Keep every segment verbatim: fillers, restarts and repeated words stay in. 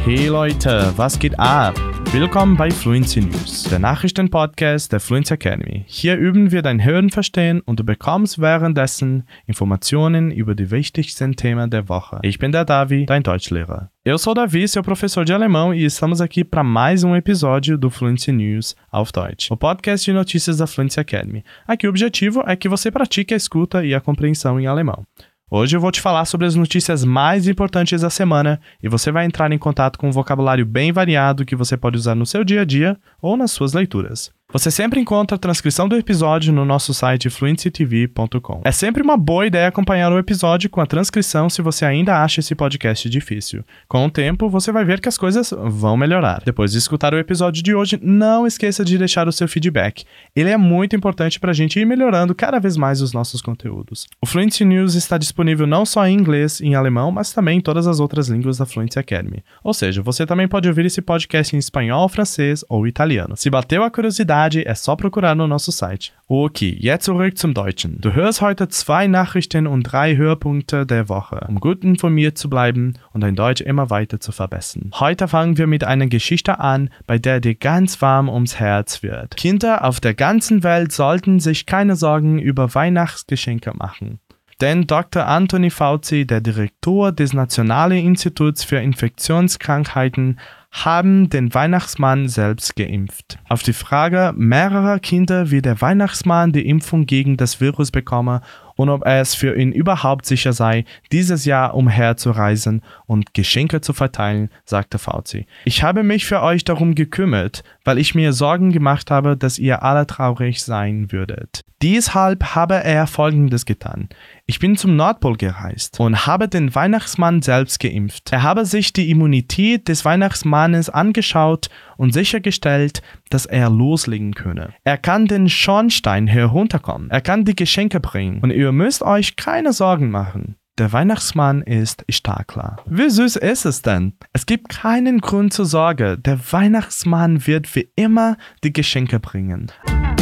Hey Leute, was geht ab? Willkommen bei Fluency News, der Nachrichtenpodcast der Fluency Academy. Hier üben wir dein Hörenverstehen und du bekommst währenddessen Informationen über die wichtigsten Themen der Woche. Ich bin der Davi, dein Deutschlehrer. Eu sou o Davi, seu professor de alemão, e estamos aqui para mais um episódio do Fluency News auf Deutsch, o podcast de notícias da Fluency Academy. Aqui o objetivo é que você pratique a escuta e a compreensão em alemão. Hoje eu vou te falar sobre as notícias mais importantes da semana e você vai entrar em contato com um vocabulário bem variado que você pode usar no seu dia a dia ou nas suas leituras. Você sempre encontra a transcrição do episódio no nosso site fluency t v ponto com. É sempre uma boa ideia acompanhar o episódio com a transcrição se você ainda acha esse podcast difícil. Com o tempo, você vai ver que as coisas vão melhorar. Depois de escutar o episódio de hoje, não esqueça de deixar o seu feedback. Ele é muito importante para a gente ir melhorando cada vez mais os nossos conteúdos. O Fluency News está disponível não só em inglês e em alemão, mas também em todas as outras línguas da Fluency Academy. Ou seja, você também pode ouvir esse podcast em espanhol, francês ou italiano. Se bateu a curiosidade, é só procurar no nosso site. Okay, jetzt zurück zum Deutschen. Du hörst heute zwei Nachrichten und drei Hörpunkte der Woche, um gut informiert zu bleiben und dein Deutsch immer weiter zu verbessern. Heute fangen wir mit einer Geschichte an, bei der dir ganz warm ums Herz wird. Kinder auf der ganzen Welt sollten sich keine Sorgen über Weihnachtsgeschenke machen. Denn Doktor Anthony Fauci, der Direktor des Nationalen Instituts für Infektionskrankheiten, haben den Weihnachtsmann selbst geimpft. Auf die Frage mehrerer Kinder, wie der Weihnachtsmann die Impfung gegen das Virus bekomme und ob es für ihn überhaupt sicher sei, dieses Jahr umherzureisen und Geschenke zu verteilen, sagte Fauci. Ich habe mich für euch darum gekümmert, weil ich mir Sorgen gemacht habe, dass ihr alle traurig sein würdet. Deshalb habe er Folgendes getan. Ich bin zum Nordpol gereist und habe den Weihnachtsmann selbst geimpft. Er habe sich die Immunität des Weihnachtsmannes angeschaut und sichergestellt, dass er loslegen könne. Er kann den Schornstein herunterkommen. Er kann die Geschenke bringen und ihr müsst euch keine Sorgen machen. Der Weihnachtsmann ist Starkler. Wie süß ist es denn? Es gibt keinen Grund zur Sorge. Der Weihnachtsmann wird wie immer die Geschenke bringen.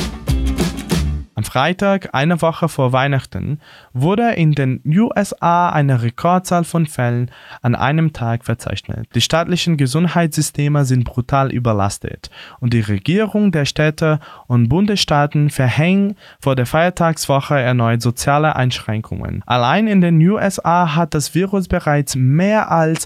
Am Freitag, eine Woche vor Weihnachten, wurde in den U S A eine Rekordzahl von Fällen an einem Tag verzeichnet. Die staatlichen Gesundheitssysteme sind brutal überlastet und die Regierung der Städte und Bundesstaaten verhängen vor der Feiertagswoche erneut soziale Einschränkungen. Allein in den U S A hat das Virus bereits mehr als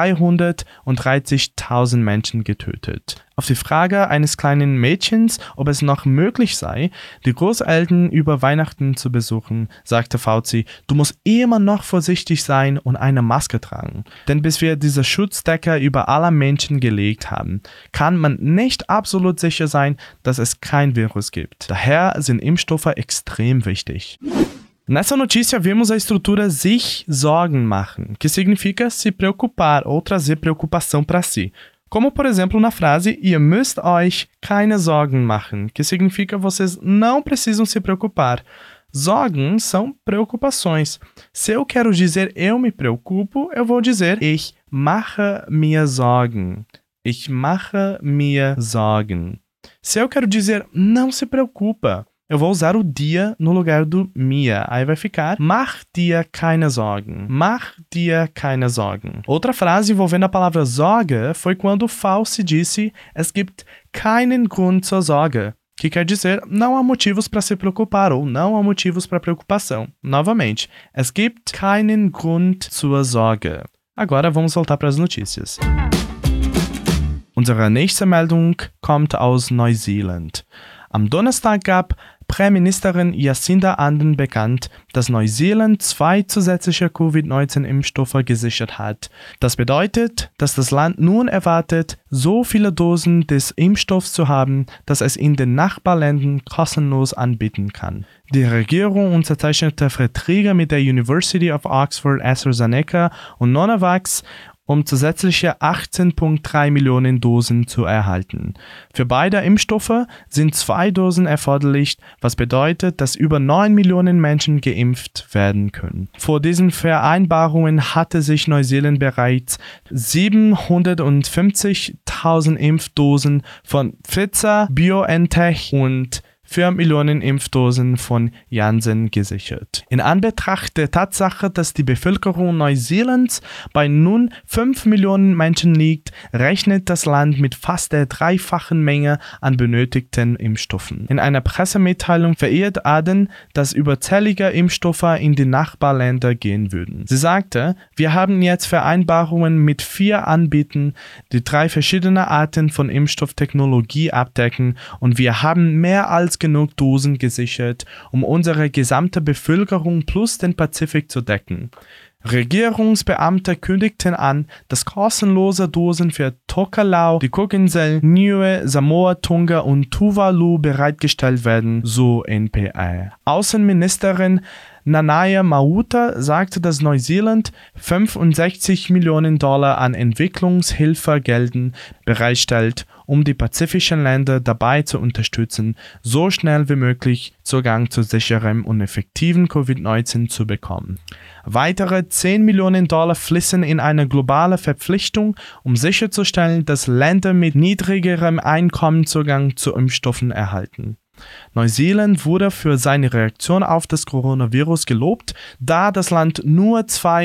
dreihundertdreißigtausend Menschen getötet. Auf die Frage eines kleinen Mädchens, ob es noch möglich sei, die Großeltern über Weihnachten zu besuchen, sagte Fauci, du musst immer noch vorsichtig sein und eine Maske tragen. Denn bis wir diese Schutzdecke über alle Menschen gelegt haben, kann man nicht absolut sicher sein, dass es kein Virus gibt. Daher sind Impfstoffe extrem wichtig. Nessa notícia vemos a estrutura sich Sorgen machen, que significa se preocupar ou trazer preocupação para si. Como, por exemplo, na frase, ihr müsst euch keine Sorgen machen, que significa vocês não precisam se preocupar. Sorgen são preocupações. Se eu quero dizer eu me preocupo, eu vou dizer ich mache mir Sorgen. Ich mache mir Sorgen. Se eu quero dizer não se preocupa, eu vou usar o dir no lugar do mir. Aí vai ficar mach dir keine Sorgen. Mach dir keine Sorgen. Outra frase envolvendo a palavra Sorge foi quando Fauci disse es gibt keinen Grund zur Sorge, que quer dizer não há motivos para se preocupar ou não há motivos para preocupação. Novamente, es gibt keinen Grund zur Sorge. Agora vamos voltar para as notícias. Unsere nächste Meldung kommt aus Neuseeland. Am Donnerstag gab Premierministerin Jacinda Ardern bekannt, dass Neuseeland zwei zusätzliche Covid neunzehn Impfstoffe gesichert hat. Das bedeutet, dass das Land nun erwartet, so viele Dosen des Impfstoffs zu haben, dass es in den Nachbarländern kostenlos anbieten kann. Die Regierung unterzeichnete Verträge mit der University of Oxford, AstraZeneca und Novavax, um zusätzliche achtzehn Komma drei Millionen Dosen zu erhalten. Für beide Impfstoffe sind zwei Dosen erforderlich, was bedeutet, dass über neun Millionen Menschen geimpft werden können. Vor diesen Vereinbarungen hatte sich Neuseeland bereits siebenhundertfünfzigtausend Impfdosen von Pfizer, BioNTech und vier Millionen Impfdosen von Janssen gesichert. In Anbetracht der Tatsache, dass die Bevölkerung Neuseelands bei nun fünf Millionen Menschen liegt, rechnet das Land mit fast der dreifachen Menge an benötigten Impfstoffen. In einer Pressemitteilung verehrt Ardern, dass überzählige Impfstoffe in die Nachbarländer gehen würden. Sie sagte, wir haben jetzt Vereinbarungen mit vier Anbietern, die drei verschiedene Arten von Impfstofftechnologie abdecken, und wir haben mehr als genug Dosen gesichert, um unsere gesamte Bevölkerung plus den Pazifik zu decken. Regierungsbeamte kündigten an, dass kostenlose Dosen für Tokelau, die Cookinsel, Niue, Samoa, Tonga und Tuvalu bereitgestellt werden, so N P A. Außenministerin Nanaia Mauta sagte, dass Neuseeland fünfundsechzig Millionen Dollar an Entwicklungshilfegelden bereitstellt, um die pazifischen Länder dabei zu unterstützen, so schnell wie möglich Zugang zu sicherem und effektiven Covid neunzehn zu bekommen. Weitere zehn Millionen Dollar fließen in eine globale Verpflichtung, um sicherzustellen, dass Länder mit niedrigerem Einkommen Zugang zu Impfstoffen erhalten. Neuseeland wurde für seine Reaktion auf das Coronavirus gelobt, da das Land nur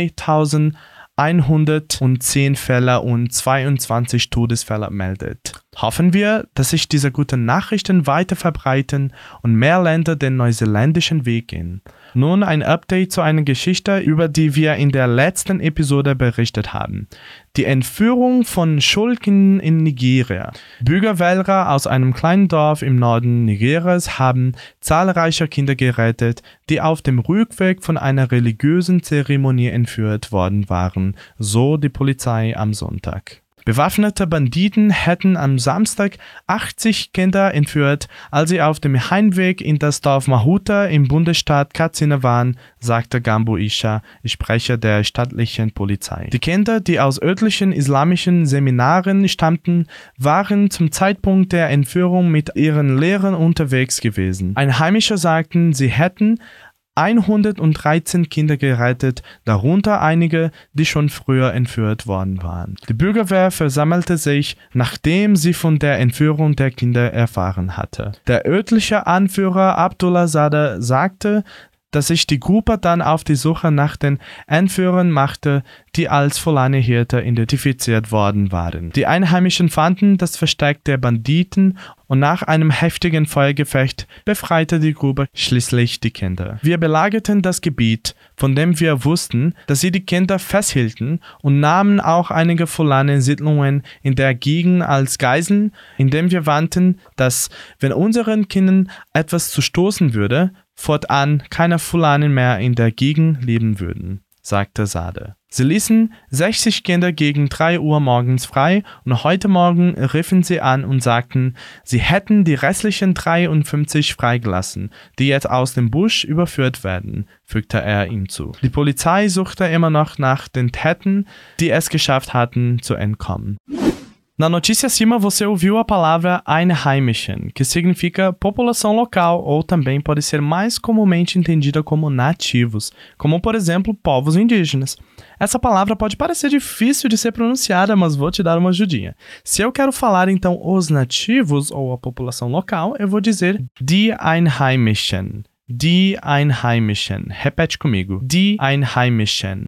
zweitausendeinhundertzehn Fälle und zweiundzwanzig Todesfälle meldet. Hoffen wir, dass sich diese guten Nachrichten weiter verbreiten und mehr Länder den neuseeländischen Weg gehen. Nun ein Update zu einer Geschichte, über die wir in der letzten Episode berichtet haben. Die Entführung von Schulkinden in Nigeria. Bürgerwähler aus einem kleinen Dorf im Norden Nigerias haben zahlreiche Kinder gerettet, die auf dem Rückweg von einer religiösen Zeremonie entführt worden waren, so die Polizei am Sonntag. Bewaffnete Banditen hätten am Samstag achtzig Kinder entführt, als sie auf dem Heimweg in das Dorf Mahuta im Bundesstaat Katsina waren, sagte Gambo Isha, Sprecher der staatlichen Polizei. Die Kinder, die aus örtlichen islamischen Seminaren stammten, waren zum Zeitpunkt der Entführung mit ihren Lehrern unterwegs gewesen. Einheimische sagten, sie hätten hundertdreizehn Kinder gerettet, darunter einige, die schon früher entführt worden waren. Die Bürgerwehr versammelte sich, nachdem sie von der Entführung der Kinder erfahren hatte. Der örtliche Anführer Abdullah Sada sagte, dass sich die Gruppe dann auf die Suche nach den Entführern machte, die als Fulani-Hirte identifiziert worden waren. Die Einheimischen fanden das Versteck der Banditen und nach einem heftigen Feuergefecht befreite die Gruppe schließlich die Kinder. Wir belagerten das Gebiet, von dem wir wussten, dass sie die Kinder festhielten, und nahmen auch einige Fulani-Siedlungen in der Gegend als Geiseln, indem wir warnten, dass, wenn unseren Kindern etwas zustoßen würde, fortan keine Fulani mehr in der Gegend leben würden, sagte Sade. Sie ließen sechzig Kinder gegen drei Uhr morgens frei, und heute Morgen riefen sie an und sagten, sie hätten die restlichen dreiundfünfzig freigelassen, die jetzt aus dem Busch überführt werden, fügte er ihm zu. Die Polizei suchte immer noch nach den Tätern, die es geschafft hatten, zu entkommen. Na notícia acima você ouviu a palavra Einheimischen, que significa população local ou também pode ser mais comumente entendida como nativos, como por exemplo povos indígenas. Essa palavra pode parecer difícil de ser pronunciada, mas vou te dar uma ajudinha. Se eu quero falar então os nativos ou a população local, eu vou dizer die Einheimischen. Die Einheimischen. Repete comigo. Die Einheimischen.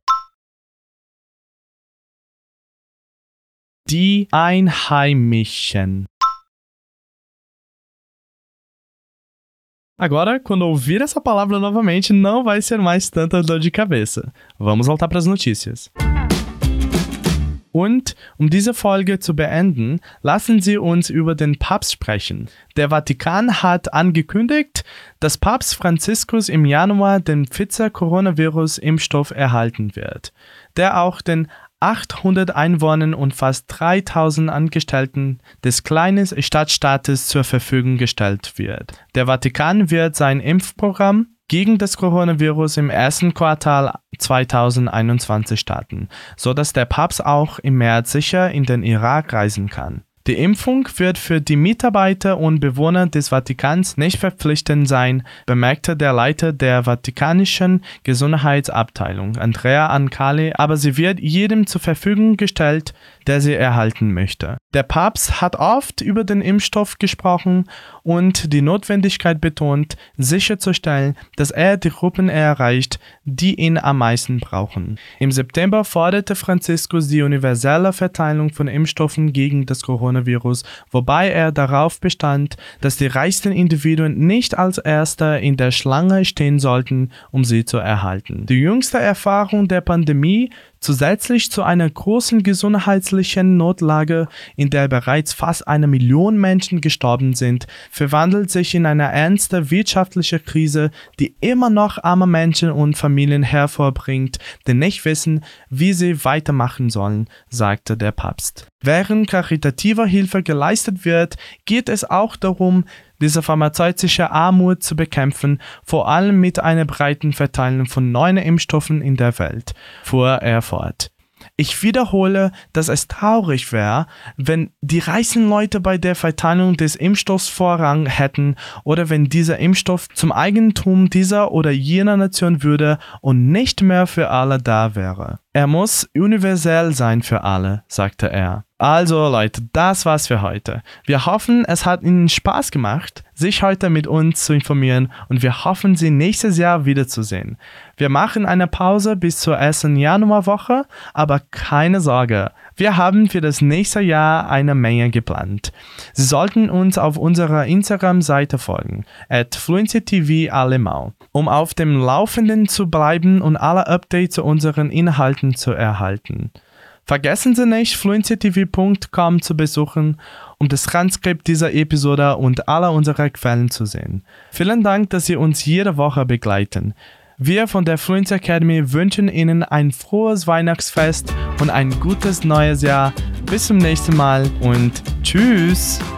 Die Einheimischen. Agora, quando ouvir essa palavra novamente, não vai ser mais tanta dor de cabeça. Vamos voltar para as notícias. Und, um diese Folge zu beenden, lassen Sie uns über den Papst sprechen. Der Vatikan hat angekündigt, dass Papst Franziskus im Januar den Pfizer-Coronavirus-Impfstoff erhalten wird, der auch den achthundert Einwohnern und fast dreitausend Angestellten des kleinen Stadtstaates zur Verfügung gestellt wird. Der Vatikan wird sein Impfprogramm gegen das Coronavirus im ersten Quartal zweitausendeinundzwanzig starten, sodass der Papst auch im März sicher in den Irak reisen kann. Die Impfung wird für die Mitarbeiter und Bewohner des Vatikans nicht verpflichtend sein, bemerkte der Leiter der Vatikanischen Gesundheitsabteilung, Andrea Ancali, aber sie wird jedem zur Verfügung gestellt, der sie erhalten möchte. Der Papst hat oft über den Impfstoff gesprochen und die Notwendigkeit betont, sicherzustellen, dass er die Gruppen erreicht, die ihn am meisten brauchen. Im September forderte Franziskus die universelle Verteilung von Impfstoffen gegen das Coronavirus, wobei er darauf bestand, dass die reichsten Individuen nicht als Erste in der Schlange stehen sollten, um sie zu erhalten. Die jüngste Erfahrung der Pandemie, zusätzlich zu einer großen gesundheitlichen Notlage, in der bereits fast eine Million Menschen gestorben sind, verwandelt sich in eine ernste wirtschaftliche Krise, die immer noch arme Menschen und Familien hervorbringt, die nicht wissen, wie sie weitermachen sollen, sagte der Papst. Während karitativer Hilfe geleistet wird, geht es auch darum, diese pharmazeutische Armut zu bekämpfen, vor allem mit einer breiten Verteilung von neuen Impfstoffen in der Welt, fuhr er fort. Ich wiederhole, dass es traurig wäre, wenn die reichen Leute bei der Verteilung des Impfstoffs Vorrang hätten oder wenn dieser Impfstoff zum Eigentum dieser oder jener Nation würde und nicht mehr für alle da wäre. Er muss universell sein für alle, sagte er. Also Leute, das war's für heute. Wir hoffen, es hat Ihnen Spaß gemacht, sich heute mit uns zu informieren und wir hoffen, Sie nächstes Jahr wiederzusehen. Wir machen eine Pause bis zur ersten Januarwoche, aber keine Sorge, wir haben für das nächste Jahr eine Menge geplant. Sie sollten uns auf unserer Instagram-Seite folgen, at fluencytv alemão, um auf dem Laufenden zu bleiben und alle Updates zu unseren Inhalten zu erhalten. Vergessen Sie nicht, fluency t v punkt com zu besuchen, um das Transkript dieser Episode und aller unserer Quellen zu sehen. Vielen Dank, dass Sie uns jede Woche begleiten. Wir von der Fluency Academy wünschen Ihnen ein frohes Weihnachtsfest und ein gutes neues Jahr. Bis zum nächsten Mal und tschüss!